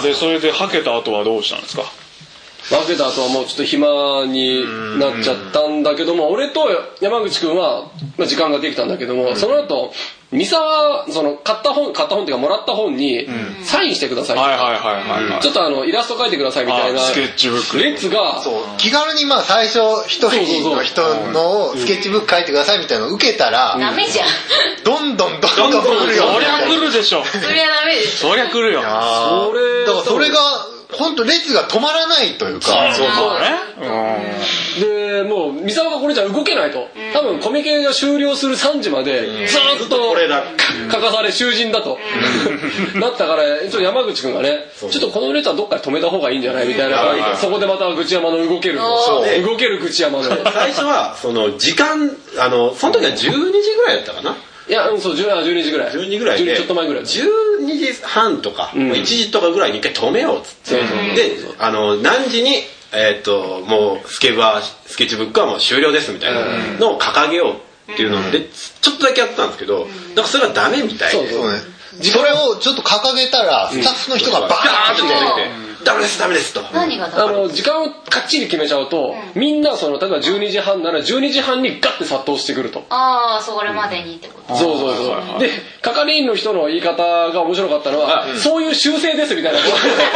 でそれではけた後はどうしたんですか？ 分けた後はもうちょっと暇になっちゃったんだけども、俺と山口くんは時間ができたんだけども、その後三沢その買った本っていうかもらった本にサインしてください、ちょっとイラスト描いてくださいみたいなスケッチブック列が気軽にまあ最初一人の人のスケッチブック書いてくださいみたいなのを受けたらダメじゃん。 どんどん来るよ。 そりゃ来るでしょ。 そりゃダメでしょ。 そりゃ来るよ。 だからそれが本当列が止まらないというか。 そうね。 でもう三沢がこれじゃ動けないと、多分コミケが終了する3時までずっと書かされ囚人だとなったから、ちょっと山口くんがね、ちょっとこの列はどっかで止めた方がいいんじゃないみたいな、そこでまた愚痴山の動ける愚痴山の最初はその時間その時は12時ぐらいだったかな。 いや、そう12時ぐらい 12ぐらいでちょっと前ぐらい 12時半とか、1時とかぐらいに一回止めようっつって、で何時にもうスケッチブックはもう終了ですみたいなのを掲げようっていうのでちょっとだけやったんですけど、だからそれがダメみたいで、 それをちょっと掲げたらスタッフの人がバーンって出てきてダメですと。 何がダメ？ 時間をかっちり決めちゃうと、みんな例えば12時半なら12時半にガッて殺到してくると。 ああ、それまでにってこと。 そうで、係員の人の言い方が面白かったのは、そういう習性ですみたいな、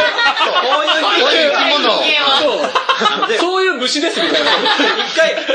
そういう虫ですみたいな、 一回こ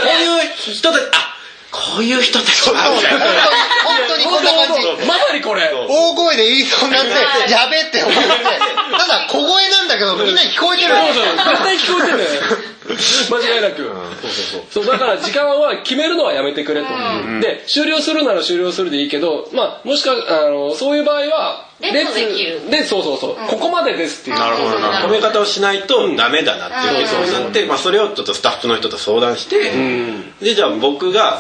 ういう人たちはみたいな、 本当にこんな感じ、 まさにこれ大声で言いそうになってやべって思って、ただ小声なんだけどみんなに聞こえてる。 絶対聞こえてるんだよ間違いなく。そうだから時間は決めるのはやめてくれと。で終了するなら終了するでいいけど、まあもしかそういう場合は列できるで、そうここまでですっていう止め方をしないとダメだなっていうことになって、それをちょっとスタッフの人と相談して、でじゃあ僕が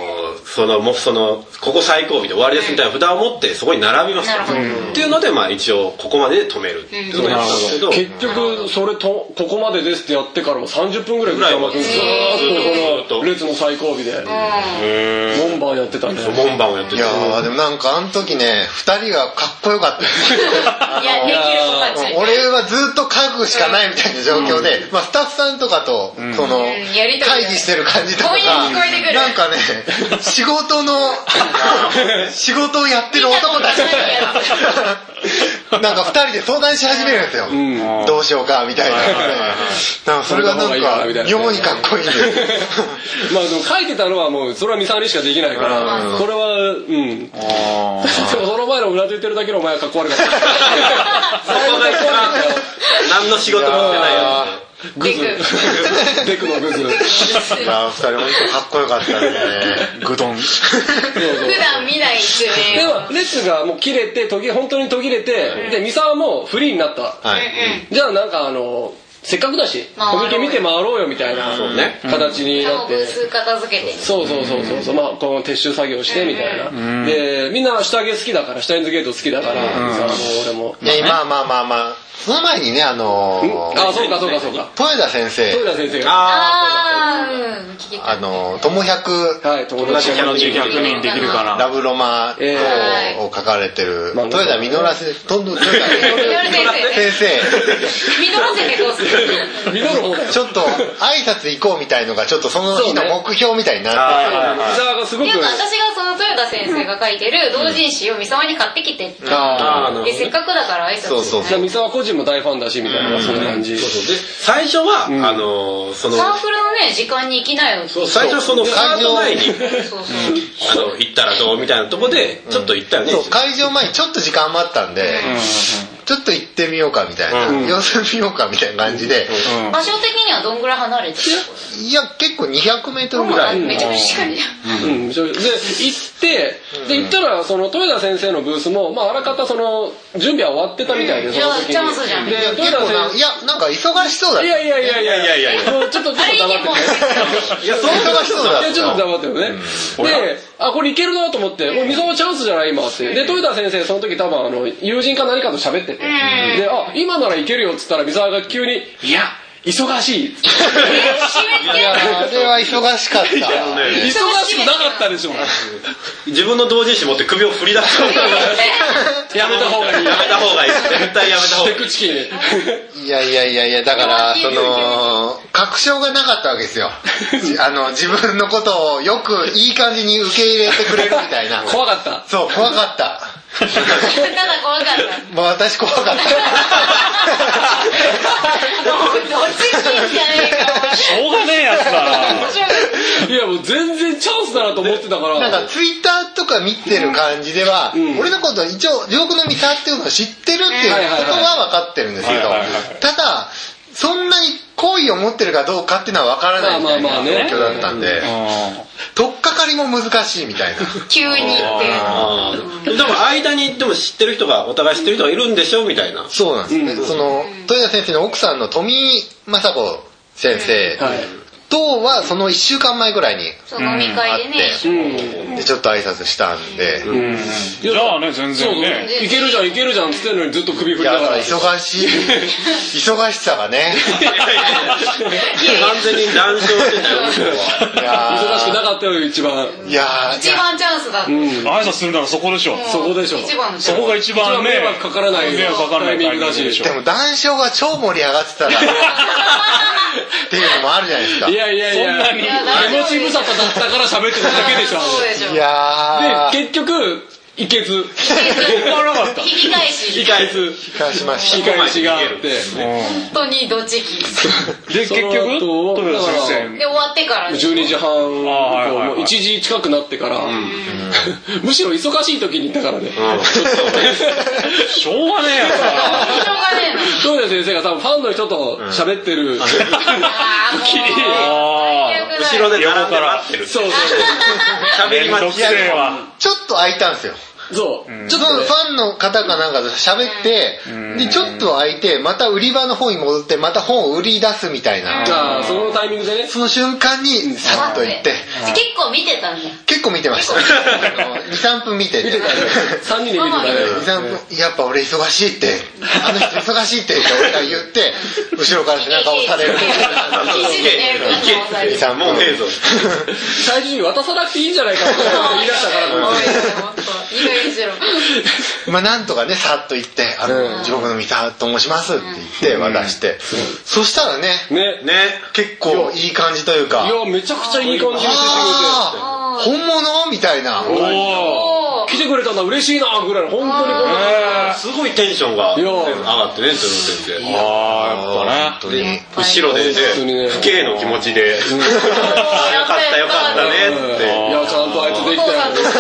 ここ最後尾で終わりですみたいな札を持ってそこに並びますっていうので、一応ここまでで止めるっていうことをやったんですけど、 結局それとここまでですってやってからも30分ぐらい山君ずーっとこの列の最後尾で門番やってたね。 門番をやってた。 いやでもなんかあの時ね2人がかっこよかった。 いや、できる子たち。 俺はずっと書くしかないみたいな状況で、スタッフさんとかと会議してる感じとかがなんかね、仕事をやってる男たちみたいな、なんか2人で相談し始めるんですよ。どうしようかみたいな。なんかそれがなんか妙にかっこいいんです。 まあでも書いてたのはもうそれはミサにしかできないから、これはでもその前のうなずいてるだけのお前はかっこ悪かった。 そこが一番何の仕事もしてないやつ。デクのグズ。 2人本当かっこよかったね。 グドン。 普段見ないですよね。 でも列がもう切れて本当に途切れて、でミサはもうフリーになった。じゃあなんかせっかくだしコミケ見て回ろうよみたいな形になって、 片付けて、 そうまあこの撤収作業してみたいな。でみんな下着好きだから、シュタインズゲート好きだから、俺もまあその前にねそうか豊田先生が友百友達100人できるかな、 ラブロマを書かれてる豊田実らせ先生実らせてどうするちょっと挨拶行こうみたいのがちょっとその日の目標みたいになってて、 でも私がその豊田先生が書いてる同人誌を三沢に買ってきてって、でせっかくだから挨拶して三沢個人も大ファンだしみたいな、そういう感じ。 で最初はサークルのね時間に行きなよって、 最初その会場前に行ったらどうみたいなとこでちょっと行ったよね。 会場前にちょっと時間余ったんでちょっと行ってみようかみたいな、様子見ようかみたいな感じで、 場所的にはどんぐらい離れてる？ いや結構200メートルぐらい。 めちゃくちゃ近いじゃん。 で行ったらその豊田先生のブースもあらかたその準備は終わってたみたいで、その時に。 チャンスじゃん。 で豊田先生、 いやなんか忙しそうだった。 いやちょっと黙っていや忙しそうだった。 ちょっと黙ってるね。でこれいけるなと思って、もう三沢チャンスじゃない今って。で豊田先生その時多分友人か何かと喋ってて、で今ならいけるよっつったら三沢が急にいや忙しい。 いやあれは忙しかった。 忙しくなかったでしょ。 自分の同人誌持って首を振り出す。 やめた方がいい。 やめた方がいい。絶対やめた方がいい。 テクチキ。 いや、だから、確証がなかったわけですよ。自分のことをよくいい感じに受け入れてくれるみたいな。 怖かった。 そう、怖かった。 ただ怖かった。 もう私怖かった。 どっちにいいんじゃないか。 しょうがねえやつだな。 いやもう全然チャンスだなと思ってたから。 なんかツイッターとか見てる感じでは、俺のこと一応地獄のミサっていうのを知ってるっていうことは分かってるんですけど、ただそんなに好意を持ってるかどうかっていうのは分からないみたいな状況だったんで、取っかかりも難しいみたいな。 急にってでも間にでも知ってる人がお互い知ってる人がいるんでしょみたいな。 そうなんですね。その豊田先生の奥さんの富雅子先生とはその1週間前ぐらいに飲み会でね、 でちょっと挨拶したんで、 じゃあね全然ねいけるじゃんいけるじゃんっつってんのにずっと首振りながら。 忙しさがね。 完全に談笑してたよ。 忙しくなかったよ一番。 一番チャンスだった。 挨拶するならそこでしょ。 そこでしょ。 そこが一番ね迷惑かからないタイミングだし。 でも談笑が超盛り上がってたらっていうのもあるじゃないですか。 いやそんなに手持ち無沙汰だったから喋ってただけでしょ。 いやで結局いけず。 引き返しがあって本当にドチキで結局豊田先生で終わってから 12時半もう1時近くなってからむしろ忙しい時に行ったからね。 しょうがねえやつ豊田先生が多分ファンの人と喋ってる後ろで並んで待ってる。 そう喋り待ちはちょっと空いたんですよ。 そうちょっとファンの方かなんかと喋ってでちょっと空いてまた売り場の方に戻ってまた本を売り出すみたいな。 そのタイミングでね。 その瞬間にさっと行って結構見てたんだ。 結構見てました。2,3 分見てて 3人で見てたね。 2,3分やっぱ俺忙しいってあの人忙しいって俺が言って後ろから背中を押される。 23もうねえぞ。 最初に渡さなくていいんじゃないかって言い出したからまあなんとかねさっと言って地獄のミサと申しますって言って渡してそしたらね結構いい感じというかいやめちゃくちゃいい感じにしてくれて本物みたいな来てくれたんだ嬉しいなぐらいの本当にすごいテンションが上がってね豊田先生。 やっぱね後ろでね不敬の気持ちでよかったねって。 いやちゃんとあいつできたよ。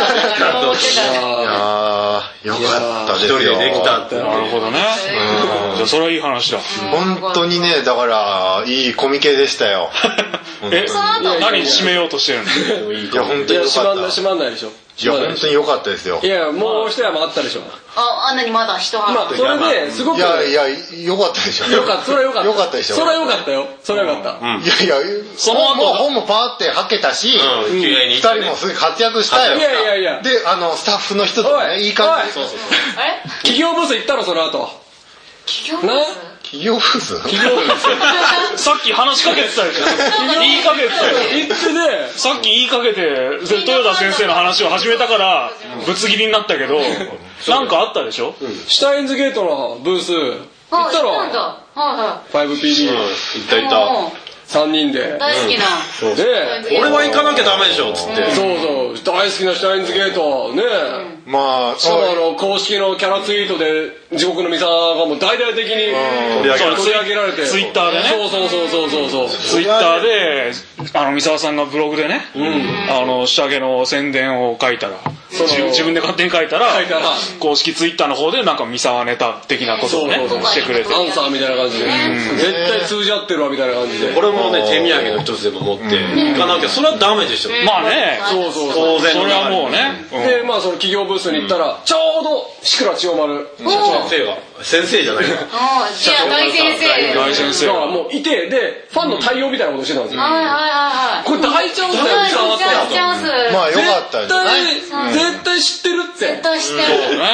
よかったですよ。一人でできたって。 なるほどね。じゃあそれはいい話だ。 本当にねだからいいコミケでしたよ。 何締めようとしてるの？ いや本当によかった。 閉まんないでしょ。 いや本当に良かったですよ。 いやもう一山あったでしょ。 あんなにまだ人は。 それですごく。 いや良かったでしょ。 それは良かった。 良かったでしょ。 それは良かったよ。それは良かった。 いやその後本もパーってはけたし、2人もすごい活躍したよ。 いや。 でスタッフの人とねいい感じ。 あれ？ 企業ブース行ったのその後。 企業ブース？ 企業ブース？ さっき話しかけてたでしょ。言いかけてたよ。 言ってね。 さっき言いかけて豊田先生の話を始めたからぶつ切りになったけどなんかあったでしょ。 シュタインズゲートのブース行ったろ。5PD 行った 3人で大好きな俺は行かなきゃダメでしょっつってそう大好きなシュタインズゲートねまあしかも公式のキャラツイートで地獄のミサがもう大々的に取り上げられてツイッターでねそうツイッターで三沢さんがブログでね下着の宣伝を書いたら自分で勝手に書いたら公式ツイッターの方でなんか三沢ネタ的なことをねしてくれてアンサーみたいな感じで絶対通じ合ってるわみたいな感じでこれもね手土産の一つでも持って行かなきゃそれはダメでしょ。 まあね当然それはもうねでまあその企業ブースに行ったらちょうど志倉千代丸先生じゃないか大先生がもういてでファンの対応みたいなことしてたんですよ。これ大チャンスだよまあよかったですね。 絶対知ってるって絶対知ってる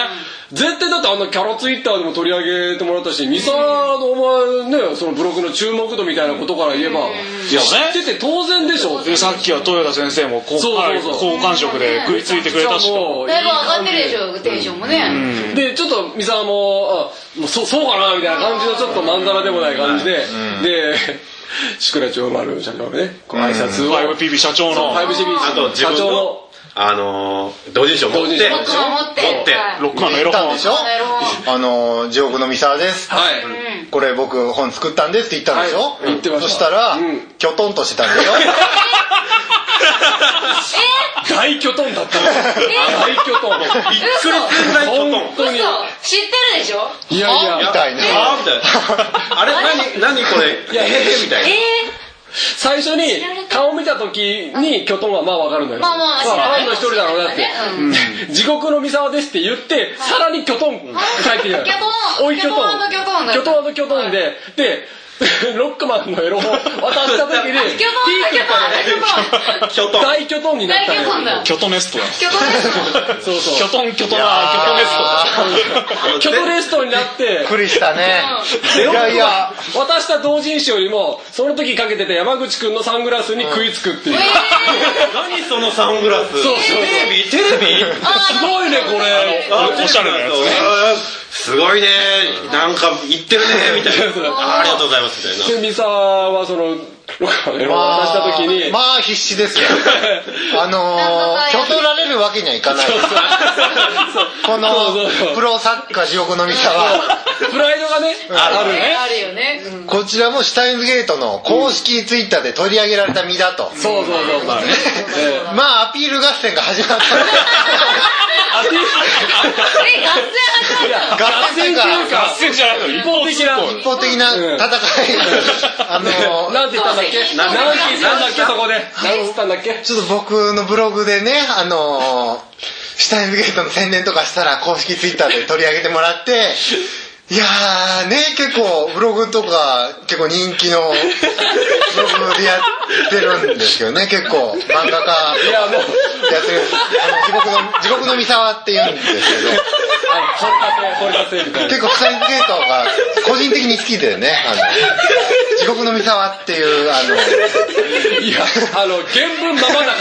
絶対だってあんなキャラツイッターでも取り上げてもらったし、三沢のお前ね、そのブログの注目度みたいなことから言えば、知ってて当然でしょ。 で、さっきは豊田先生も好感触で食いついてくれたしと。 だいぶ上がってるでしょ、テンションもね。 で、ちょっと三沢も、そうかなみたいな感じのちょっとまんざらでもない感じで、で、志倉長丸社長のね、挨拶を。 5PB 社長の。 5PB あと自分の同人誌を持って、 ロックマンのエロ本でしょ。地獄の三沢です。これ僕本作ったんですって言ったんでしょ。 言ってました。 そしたら、きょとんとしてたんでしょ。 大巨トンだったの。大巨トン。びっくりする大巨トン。 本当に。知ってるでしょ。 いやいや。 みたいな。 あれ何これ。いやみたいな。 最初に顔見た時にキョトンはまあわかるのよ。 まあファンの一人だろうなって。地獄の三沢ですって言ってさらにキョトン書いてる。 おいキョトン。 キョトンでロックマンのエロ本渡した時に大キョトンになったのよ。 キョトネストだ。 そうそう。 キョトネスト。 キョトネストになって。 びっくりしたね。 いや渡した同人誌よりもその時かけてた山口くんのサングラスに食いつくっていう。 何そのサングラス。 そうテレビ。 すごいねこれ。 おしゃれなやつね。 すごいね、なんか言ってるねみたいな。ありがとうございますみたいな。 で三沢はそのロッカーのエロを渡した時にまあ必死ですよ。きょとられるわけにはいかない。このプロサッカー地獄の三沢プライドがねあるよね。 こちらもシュタインズゲートの公式ツイッターで取り上げられた身だと。 そうまあアピール合戦が始まった。 合戦じゃないの。一方的な戦い。 なんて言ったんだっけ。なんて言ったんだっけそこで。なんて言ったんだっけ。 ちょっと僕のブログでねシュタインズゲートの宣伝とかしたら公式ツイッターで取り上げてもらって。いやーね、結構ブログとか結構人気のブログでやってるんですけどね、結構漫画家やってる地獄の三沢って言うんですけど、結構シュタインズゲートが個人的に好きでね、地獄の三沢っていういや原文ママだから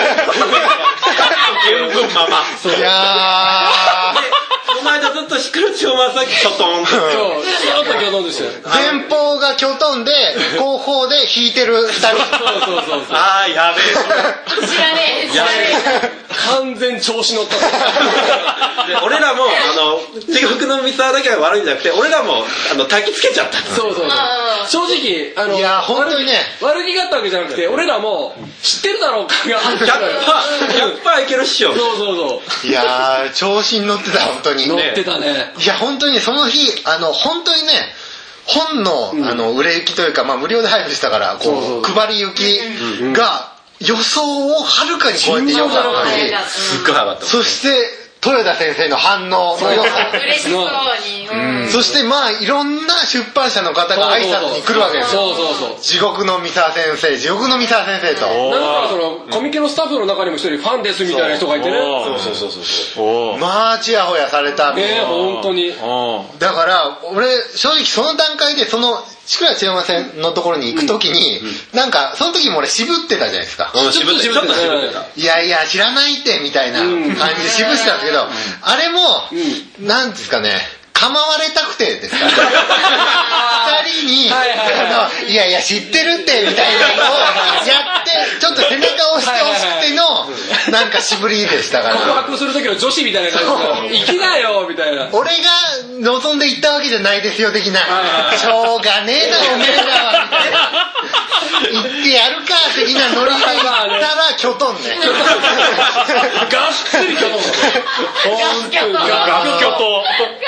原文ママ。 いやこの間ずっとシクルチョマサキキョトン。 ずっとキョトンでしたよ。 前方がキョトンで後方で弾いてる2人。 そう。 あーやべえ。 知らねえ。 完全調子乗った。 で俺らも地獄の三沢だけが悪いんじゃなくて、俺らも焚きつけちゃった。 そう。正直いや本当にね、 悪気があったわけじゃなくて、俺らも知ってるだろうかが。 100%いけるっしょ。 そう。 いや調子に乗ってた本当に。 乗ってたね。 いや本当にその日本当にね、本の売れ行きというか、まあ無料で配布したからこう配り行きが予想をはるかに超えてよかったし、 すっごい上がった。 そして豊田先生の反応の良さ、 嬉しそうに。 そしてまあいろんな出版社の方が挨拶に来るわけですよ。 そう。 地獄の三沢先生と。 なんかそのコミケのスタッフの中にも一人ファンですみたいな人がいてね。 そう。 まあチヤホヤされた。 本当に。 だから俺正直その段階でその志倉千代丸のところに行くときに、なんかその時も俺渋ってたじゃないですか。 渋ってた。 いや知らないってみたいな感じで渋ってたんですけど、あれもなんですかね、構われたくてですかね。二人にいや知ってるってみたいなのをやってちょっと背中を押してほしくてのなんか渋りでしたから。 告白する時の女子みたいな感じで、行きなよみたいな。 俺が望んで行ったわけじゃないですよ的な、しょうがねえなおめえらはみたいな、行ってやるか的なノリで行ったらキョトンね。 がっつりキョトン。 ガスキョト。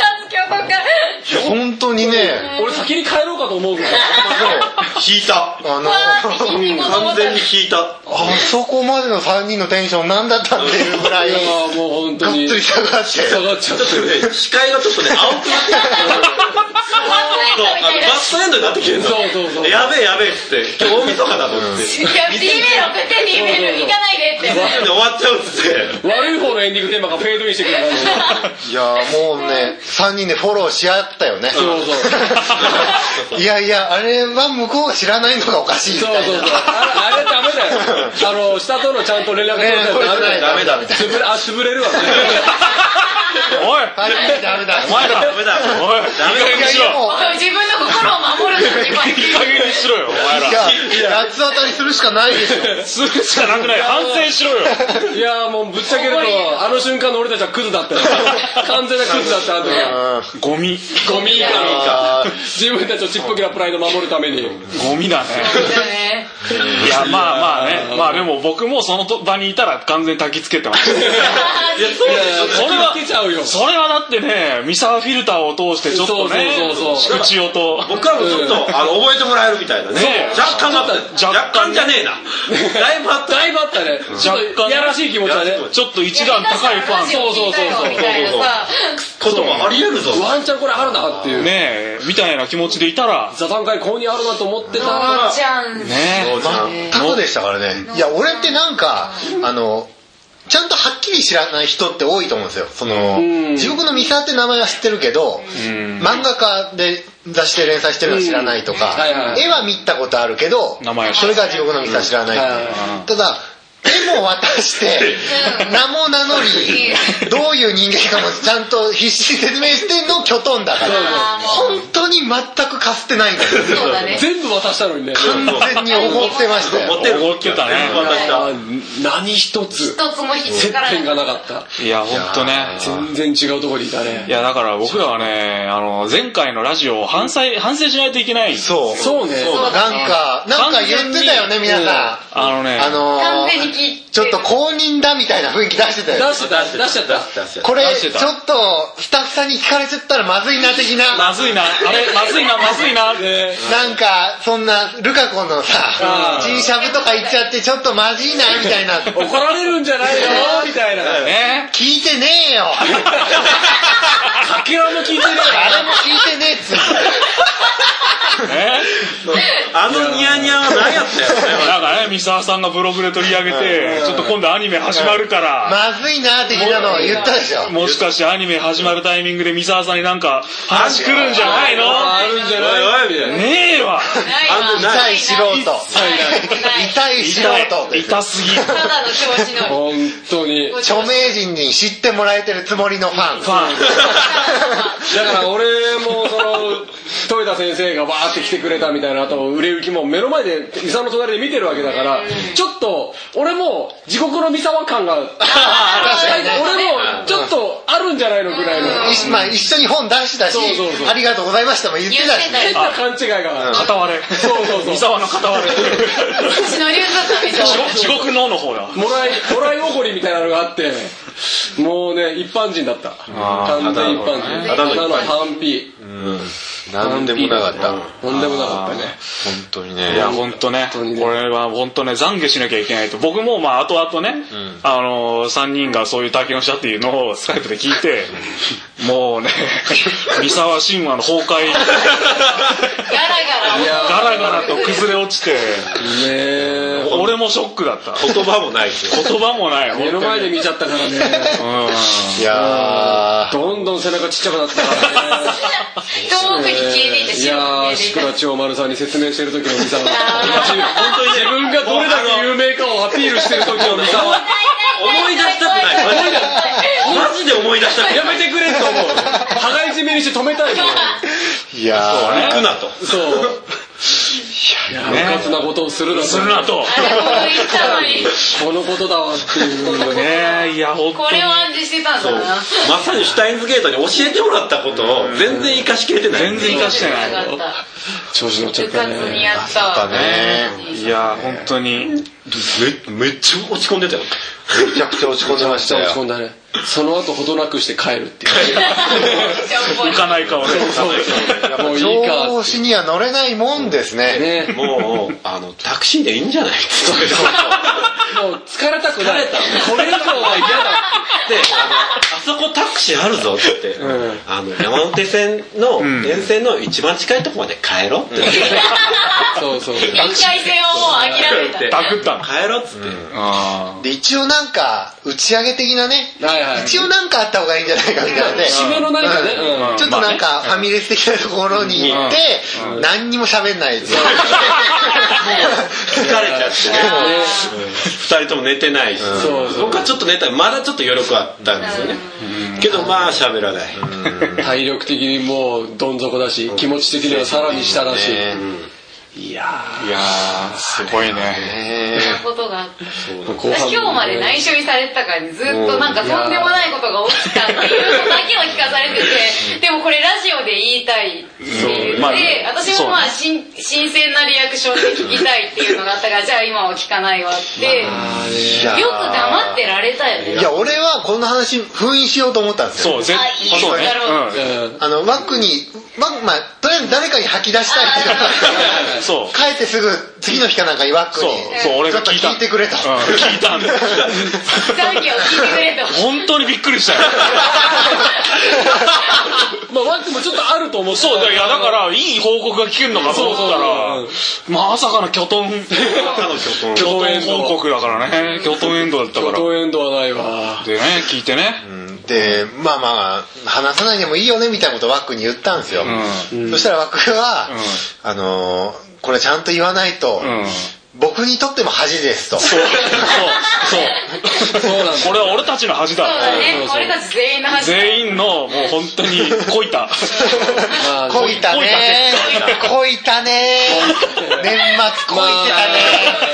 本当にね、 俺先に帰ろうかと思うぐらい。 引いた。完全に引いた。 あそこまでの3人のテンションなんだったっていうぐらい、 もう本当にがっつり下がっちゃっちゃった。 視界がちょっとね青くなってストエンドになってきてるの。やべえやべえっつって、今日大晦日だと思って。 いや、D メール送って D メール行かないでって。 終わっちゃうっつって。 悪い方のエンディングテーマがフェードインしてくる感じ。いやもうね、3人でフォローし合ったよね。いやいや、あれは向こうが知らないのがおかしいみたいな。 あれダメだよ。下とのちゃんと連絡取ってダメだみたいな。 潰れるわ。 おいダメだ。 お前らダメだ。おい、いい加減にしろ。 自分の心を守るのにいい加減にしろよ、お前ら。 いや、八つ当たりするしかないでしょ。 するしかなくない。反省しろよ。 いやもうぶっちゃけると、あの瞬間の俺たちはクズだったよ。完全なクズだった後が。 ゴミか。自分たちのちっぽけなプライドを守るために。 ゴミだね。いや、まあね。まあでも僕もその場にいたら完全に焚きつけてます。それはだってね、ミサーフィルターを通してちょっとね、口をと。 僕はもうちょっと覚えてもらえるみたいなね。若干じゃねえな。だいぶあったね。 若干。やらしい気持ちはね。 ちょっと一段高いファン。 そう。 こともありえるぞ。 ワンチャンこれあるなっていう。 ねえ、みたいな気持ちでいたら。 座談会ここにあるなと思ってたら。 全くでしたからね。いや、俺ってなんか、ちゃんとはっきり知らない人って多いと思うんですよ。地獄のミサって名前は知ってるけど、漫画家で雑誌で連載してるのは知らないとか、絵は見たことあるけど、それが地獄のミサ知らないって。ただ、絵も渡して名も名乗りどういう人間かもちゃんと必死に説明してんのキョトンだから本当に全くかすってないんだよ。 全部渡したのにね。 完全におごってましたよ。 おごってたね。 何一つ接点がなかった。 いや本当ね、 全然違うところにいたね。 いやだから僕らはね、前回のラジオを反省しないといけない。 そうね。なんか言ってたよね皆さん。完全にちょっと公認だみたいな雰囲気出してたよ。 出しちゃった。 これちょっとスタッフさんに聞かれちゃったらまずいな的な。 まずいな。 なんかそんなルカ子のさ、Gシャブとか言っちゃってちょっとまずいなみたいな。 怒られるんじゃないのみたいな。 聞いてねえよ。 かけらも聞いてねえ。 誰も聞いてねえっつって。 あのニヤニヤは何やったよ。 なんかね、三沢さんがブログで取り上げて、ちょっと今度アニメ始まるからまずいな的なのを言ったでしょ。 もしかしてアニメ始まるタイミングで三沢さんになんか話来るんじゃないの？ あるんじゃないねえわ。 痛い素人。痛い素人。 痛すぎ。 ただの調子の。 本当に。 著名人に知ってもらえてるつもりのファン。 だから俺も豊田先生がバーって来てくれたみたいな、あと売れ行きも目の前で三沢の隣で見てるわけだから、ちょっと俺も地獄の三沢感が俺もちょっとあるんじゃないのぐらいの。 まあ一緒に本出したし、ありがとうございましたも言ってたし、 変な勘違いが片割れ。三沢の片割れ。 私の流だったみたいな。 地獄の方や。 もらいおごりみたいなのがあって、もうね一般人だった。完全一般人。ただの反比。 なんでもなかった。 なんでもなかったね。 本当にね。 いや本当ね。これは本当ね懺悔しなきゃいけないと。僕もまあ後々ね、3人がそういう体験をしたっていうのをスカイプで聞いて、もうね三沢神話の崩壊。ガラガラと崩れ落ちて、俺もショックだった。 言葉もないし。 言葉もない。 目の前で見ちゃったからね。 いやどんどん背中ちっちゃくなったからね。 遠くに消えていて、 いやー、志倉千代丸さんに説明してる時の三沢。本当に自分がどれだけ有名かをアピールしてる時の三沢。 思い出したくない。マジで思い出したくない。 やめてくれと思う。羽交い締めにして止めたいもん。 いやー、行くなと。 そう。いや、うかつなことをするなと。このことだわっていうね。いや、本当に。 これを暗示してたんだな。 まさにシュタインズゲートに教えてもらったことを全然生かしきれてない。 全然生かしてない。 調子乗っちゃったね。 にやったね。 いや、本当に。 めっちゃ落ち込んでたよ。 めちゃくちゃ落ち込んでましたよ。 落ち込んだね。その後ほどなくして帰るっていう。 浮かない顔で。 もういいか。 調子には乗れないもんですね。 もうタクシーでいいんじゃない？ もう疲れたくない。これ以上は嫌だってで、あそこタクシーあるぞって言って、山手線の沿線の一番近いとこまで帰ろうって。 そうそう。 臨海線をもう諦めた。 ダクった帰ろうっつって。 で、一応なんか、打ち上げ的なね、一応なんかあった方がいいんじゃないかみたいなね。 締めの何かね。 ちょっとなんか、ファミレス的なところに行って、何にも喋んないですよ。 疲れちゃってね。二人とも寝てないし。僕はちょっと寝たら、まだちょっと余力あったんですよね。けどまあ喋らない。 体力的にもうどん底だし、気持ち的にはさらに下だし。いやーすごいね。 そんなことがあった私今日まで内緒にされてたからね、ずっとなんかとんでもないことが起きたっていうのだけを聞かされてて、でもこれラジオで言いたいって言って、私もまあ新鮮なリアクションで聞きたいっていうのがあったから、じゃあ今は聞かないわって、よく黙ってられたよね。 いや、俺はこの話封印しようと思ったんですよ。 そう、そうね。 ワックに、まあ、とりあえず誰かに吐き出したいっていうか、 そう帰ってすぐ次の日かなんかにワックに俺が聞いてくれと、 聞いたんだ残業聞いてくれと本当にびっくりしたよまあワックもちょっとあると思う。 そうだ、いやだからいい報告が聞けるのかと思ったら、まさかのキョトン報告だからね。キョトンエンドだったから。 キョトンエンドはないわ。 でね、聞いてね。 で、まあ話さないでもいいよねみたいなことをワックに言ったんですよ。そしたらワックは、これちゃんと言わないと、僕にとっても恥ですと。そうなんだ。これは俺たちの恥だ。 そうだね。俺たち全員の恥。 全員のもう本当にこいた。 こいたね。こいたね。年末こいてたね。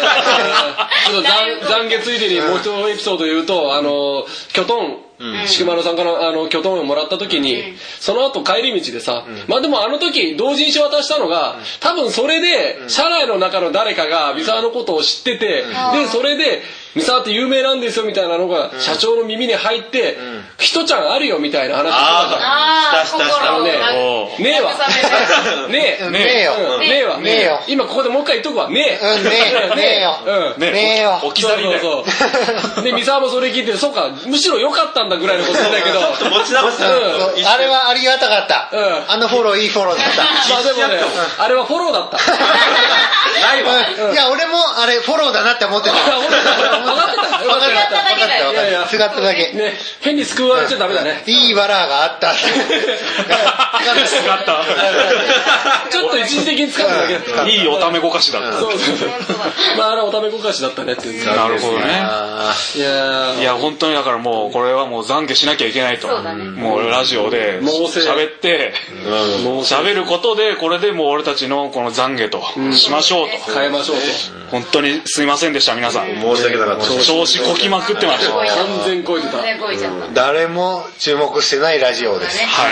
懺悔ついでにもう一エピソード言うと、キョトン、しくまるさんからキョトンをもらった時に、その後帰り道でさ、まあでもあの時同人誌渡したのが、多分それで社内の中の誰かが三沢のことを知ってて、でそれで三沢って有名なんですよみたいなのが社長の耳に入って、ひとちゃんあるよみたいな話したねえわねえよ今ここでもう一回言っとくわねえよ置き去りだよ。 で三沢もそれ聞いて、そうかむしろ良かったんだぐらいのことだけど、 持ち直した。 あれはありがたかった。あのフォローいいフォローだった。 まあでもね、あれはフォローだった。ないわ。 いや俺もあれフォローだなって思ってた。 分かってた。 すがっただけ。 ね、変に救われちゃダメだね。 いいバラがあった。 すがった。 ちょっと一時的に使うだけだった。 いいおためごかしだった。 まああれおためごかしだったねっていう。 なるほどね。 いや本当にだからもうこれはもう懺悔しなきゃいけないと。もうラジオで喋って喋ることで、これでもう俺たちのこの懺悔としましょうと。 変えましょうと。 本当にすいませんでした皆さん。 申し訳なかった。 調子こきまくってました。 完全こいてた。 誰も注目してないラジオです。 はい。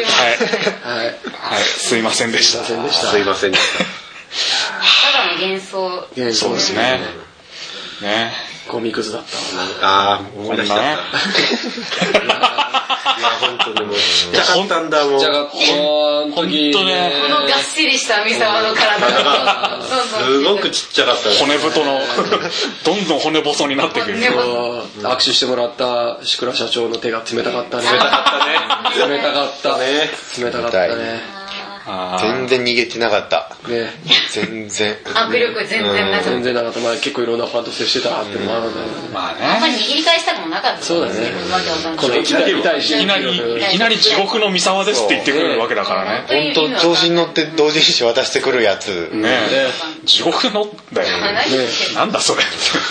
すいませんでした。 すいませんでした。 ただの幻想。 そうですね。ね。 ゴミくずだったああ、思い出しちゃった。いや本当にもうちっちゃかったんだもん。 ちっちゃかった本当ね。 このがっしりした三沢の体がすごくちっちゃかった。 骨太のどんどん骨細になってくる。 握手してもらった志倉社長の手が冷たかったね。冷たかったね。 全然逃げてなかったね。 全然握力全然なかった。 全然なかった。まあ結構いろんなファンと接してたっていうのもあるんだよね。 まあね。 あんまり握り返したくもなかった。 そうだね。 このいきなり地獄の三沢ですって言ってくるわけだからね。 本当調子に乗って同人誌渡してくるやつ。 ね。地獄のだよ。なんだそれ。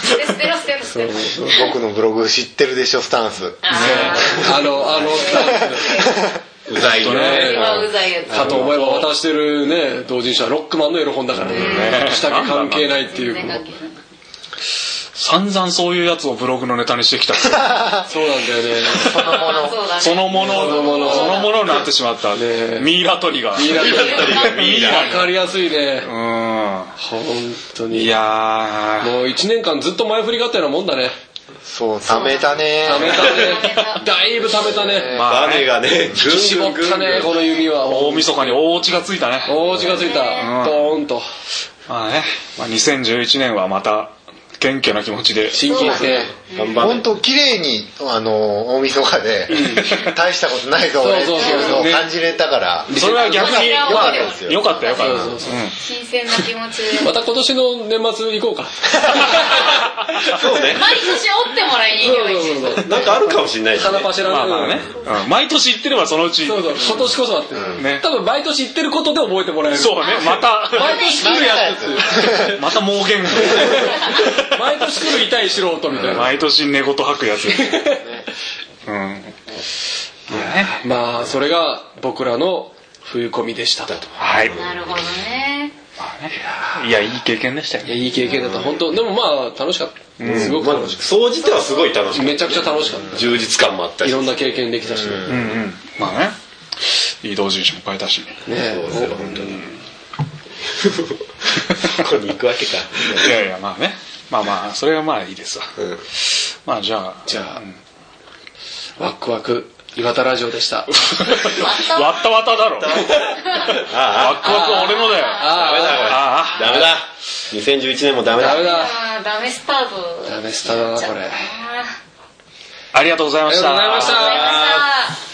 僕のブログ知ってるでしょスタンス。 あのスタンス。 うざいね。 かと思えば渡してるね同人誌はロックマンのエロ本だからね。下着関係ないっていう。 散々そういうやつをブログのネタにしてきた。 そうなんだよね。 そのものになってしまった。ミイラ取りが。 ミイラわかりやすいね。本当に。 いやもう1年間ずっと前振りがあったようなもんだね。 そう、貯めたね。 だいぶ貯めたね。 バネがね、 絞ったね、この弓は。 大晦日に大オチがついたね。 大オチがついた。ドーンと。 まあね、2011年はまた謙虚な気持ちで真剣で本当綺麗に大晦日で大したことないぞ俺っていうのを感じれたからそれは逆に良かったですよ。良かったよ。 新鮮な気持ちでまた今年の年末行こうか。 そうね。 毎年折ってもらいに行けばいい。 なんかあるかもしれないしね。 花柱まあまあね。毎年行ってればそのうち。 そうそう今年こそだって多分毎年行ってることで覚えてもらえる。 そうね。また毎年来るやつまた妄言。 毎年来る痛い素人みたいな。 毎年寝言吐くやつ。 まあそれが僕らの冬込みでしたと。 はい。 なるほどね。 いやいい経験でしたよ。 いい経験だった本当。でもまあ楽しかった。すごく楽しかった。 総じてはすごい楽しかった。 めちゃくちゃ楽しかった。 充実感もあったし。 いろんな経験できたし。 まあね。いい同人誌も買えたし。 ねえ本当に。 ここに行くわけか。 いやいやまあね。まあまあそれはまあいいですわ。まあじゃあワクワク岩田ラジオでした。 わったわただろ。ワクワクは俺のだよ。 ダメだ。2011年もダメだ。 ダメスタート。 ダメスタートだなこれ。 ありがとうございました。 ありがとうございました。